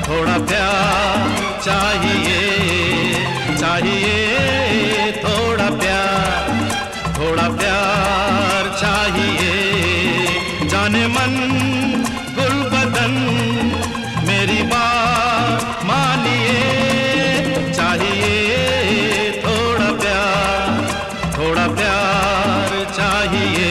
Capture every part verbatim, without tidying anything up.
थोड़ा प्यार चाहिए, चाहिए थोड़ा प्यार, थोड़ा प्यार चाहिए। जाने मन गुल बदन मेरी बात मानिए, चाहिए थोड़ा प्यार, थोड़ा प्यार चाहिए।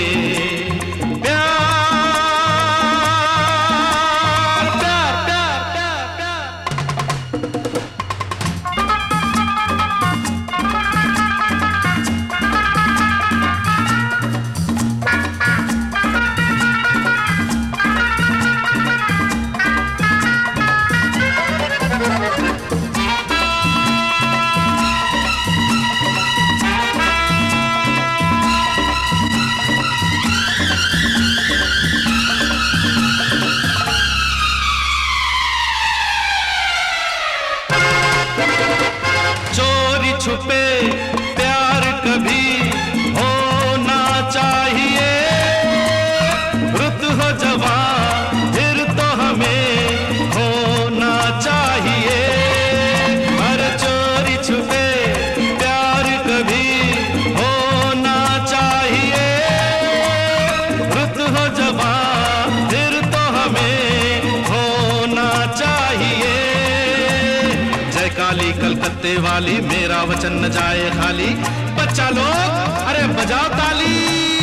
चोरी छुपे प्यार कभी होना चाहिए, रुत हो जवां फिर तो हमें होना चाहिए। हर चोरी छुपे प्यार कभी होना चाहिए, रुत हो जवां फिर तो हमें होना चाहिए। जय काली कलकत्ते वाली मेरा वचन न जाए खाली, बच्चा लोग अरे बजाओ ताली।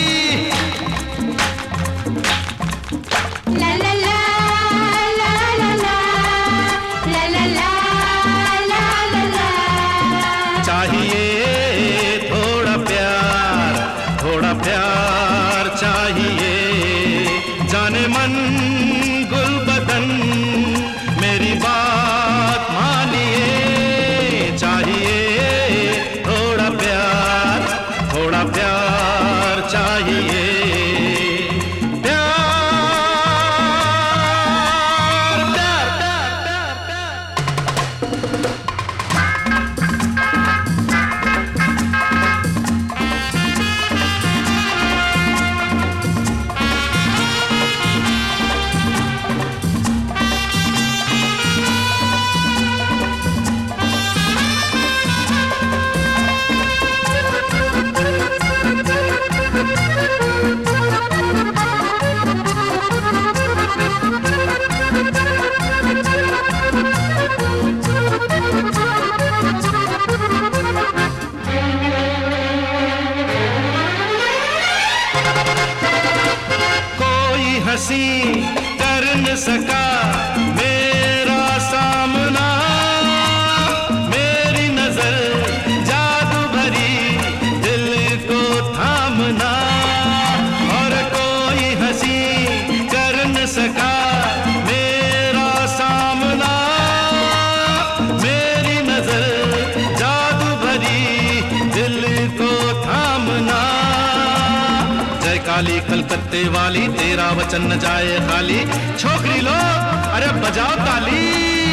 ला ला ला ला ला ला ला ला ला ला ला। चाहिए थोड़ा प्यार, थोड़ा प्यार चाहिए। जाने मन गुल बदन मेरी बात मानिए, चाहिए थोड़ा प्यार, थोड़ा प्यार चाहिए। प्यार प्यार प्यार प्यार प्यार। हंसी कर न सका मेरा सामना, मेरी नजर जादू भरी दिल को थामना। और कोई हंसी कर न सका मेरा सामना, मेरी नजर जादू भरी दिल को थामना। जय काली कलकत्ते वाली तेरा वचन न जाए खाली, छोकरी लोग अरे बजाओ ताली।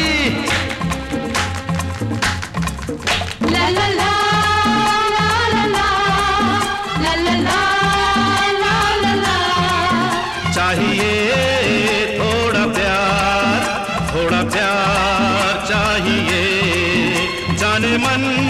ला ला ला ला ला ला ला ला ला ला। चाहिए थोड़ा प्यार, थोड़ा प्यार चाहिए। जाने मन